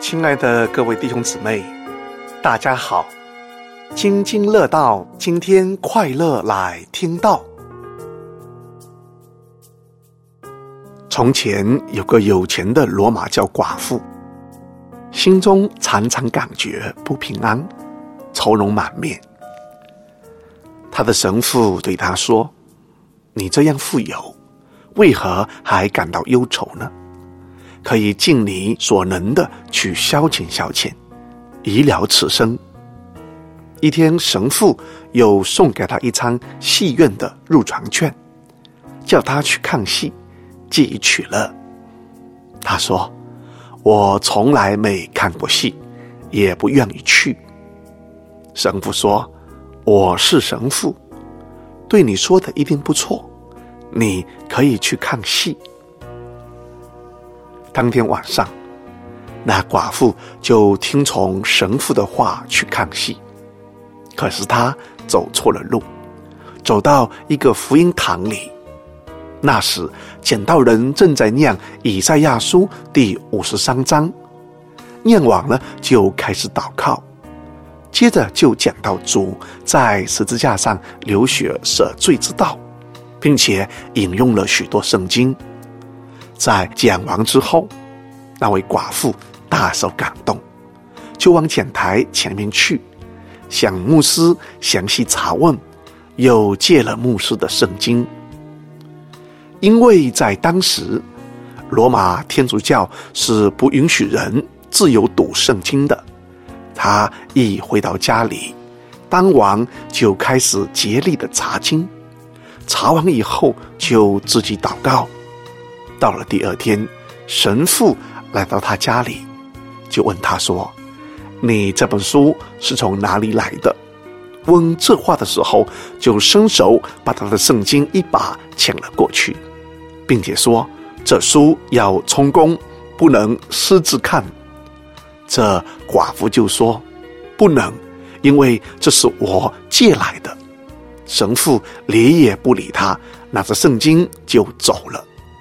亲爱的各位弟兄姊妹，大家好，津津乐道，今天快乐来听道。从前有个有钱的罗马教寡妇，心中常常感觉不平安，愁容满面。她的神父对她说：你这样富有，为何还感到忧愁呢？可以尽你所能的去消遣消遣，以了此生。一天，神父又送给他一张戏院的入场券，叫他去看戏，借以取乐。他说：我从来没看过戏，也不愿意去。神父说：我是神父，对你说的一定不错，你可以去看戏。当天晚上，那寡妇就听从神父的话去看戏。可是她走错了路，走到一个福音堂里。那时讲道人正在念以赛亚书第53章，念完了就开始祷告，接着就讲到主在十字架上流血舍罪之道，并且引用了许多圣经。在讲完之后，那位寡妇大受感动，就往讲台前面去，向牧师详细查问，又借了牧师的圣经。因为在当时，罗马天主教是不允许人自由读圣经的。他一回到家里，当晚就开始竭力的查经，查完以后就自己祷告。到了第二天，神父来到他家里，就问他说：你这本书是从哪里来的？问这话的时候，就伸手把他的圣经一把抢了过去，并且说：这书要充公，不能私自看。这寡妇就说：不能，因为这是我借来的。神父理也不理他，拿着圣经就走了。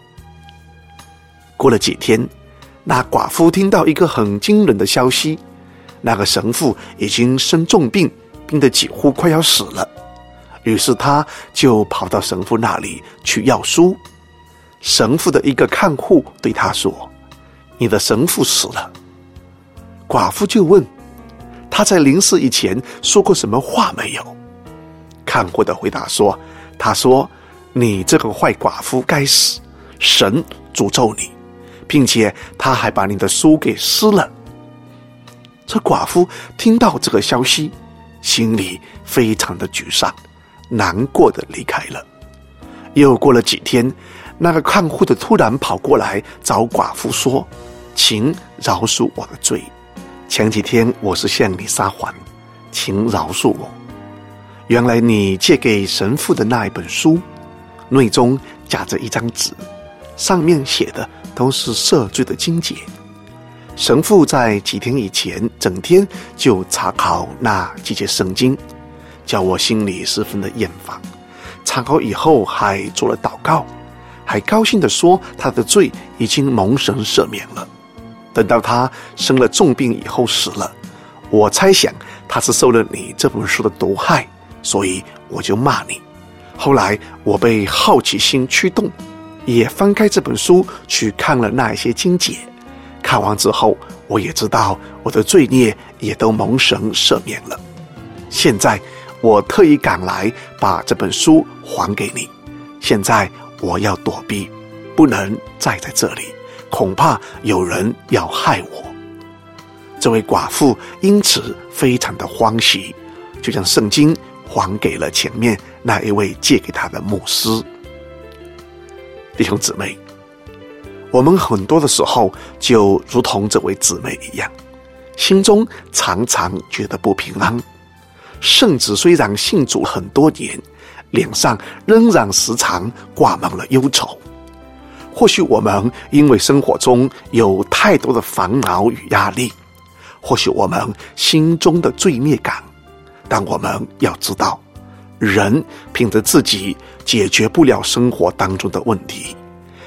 过了几天，那寡妇听到一个很惊人的消息，那个神父已经生重病，病得几乎快要死了。于是他就跑到神父那里去要书。神父的一个看护对他说：你的神父死了。寡妇就问：他在临死以前说过什么话没有？看护的回答说：他说，你这个坏寡妇该死，神诅咒你，并且他还把你的书给撕了。这寡妇听到这个消息，心里非常的沮丧，难过的离开了。又过了几天，那个看护的突然跑过来找寡妇说：请饶恕我的罪，前几天我是向你撒谎，请饶恕我。原来你借给神父的那一本书，内中夹着一张纸，上面写的都是赦罪的经节。神父在几天以前整天就查考那几节圣经，叫我心里十分的厌烦。查考以后还做了祷告，还高兴地说他的罪已经蒙神赦免了。等到他生了重病以后死了，我猜想他是受了你这本书的毒害，所以我就骂你。后来我被好奇心驱动，也翻开这本书去看了那一些经节。看完之后，我也知道我的罪孽也都蒙神赦免了。现在我特意赶来把这本书还给你。现在我要躲避，不能再在这里，恐怕有人要害我。这位寡妇因此非常的欢喜，就将圣经还给了前面那一位借给他的牧师。弟兄姊妹，我们很多的时候就如同这位姊妹一样，心中常常觉得不平安，甚至虽然信主很多年，脸上仍然时常挂满了忧愁。或许我们因为生活中有太多的烦恼与压力，或许我们心中的罪孽感，但我们要知道，人凭着自己解决不了生活当中的问题，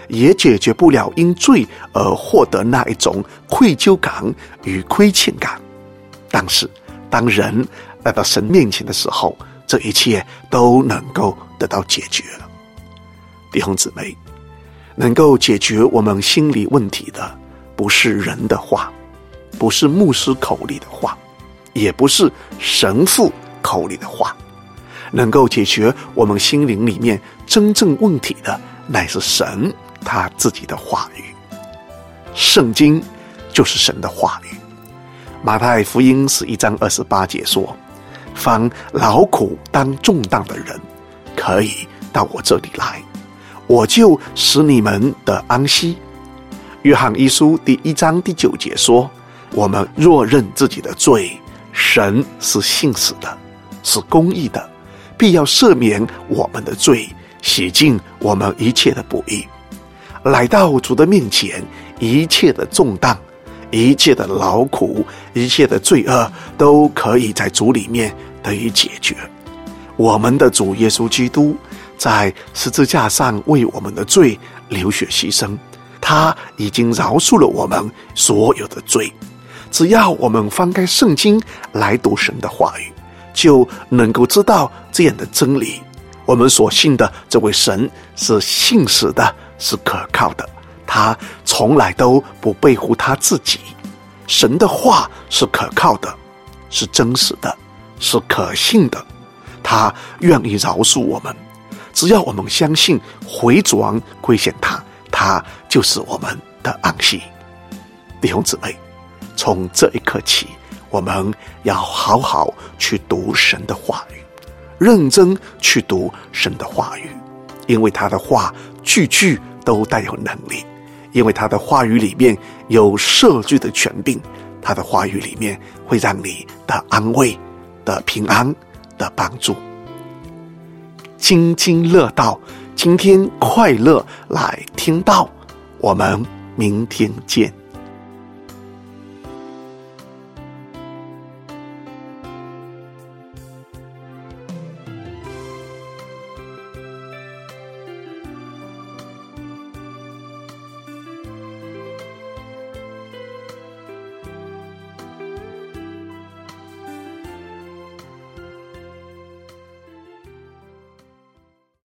也解决不了因罪而获得那一种愧疚感与亏欠感。但是当人来到神面前的时候，这一切都能够得到解决了。弟兄姊妹，能够解决我们心理问题的，不是人的话，不是牧师口里的话，也不是神父口里的话，能够解决我们心灵里面真正问题的，乃是神他自己的话语。圣经就是神的话语。马太福音11章28节说，凡劳苦担重担的人，可以到我这里来，我就使你们得安息。约翰一书第1章第9节说，我们若认自己的罪，神是信实的，是公义的，必要赦免我们的罪，洗净我们一切的不义。来到主的面前，一切的重担，一切的劳苦，一切的罪恶，都可以在主里面得以解决。我们的主耶稣基督在十字架上为我们的罪流血牺牲，他已经饶恕了我们所有的罪。只要我们翻开圣经来读神的话语，就能够知道这样的真理。我们所信的这位神是信实的，是可靠的，他从来都不背乎他自己。神的话是可靠的，是真实的，是可信的，他愿意饶恕我们。只要我们相信，回转归向他，他就是我们的安息。弟兄姊妹，从这一刻起，我们要好好去读神的话语，认真去读神的话语，因为他的话句句都带有能力，因为他的话语里面有赦罪的权柄，他的话语里面会让你的安慰、的平安、的帮助。津津乐道，今天快乐来听道，我们明天见。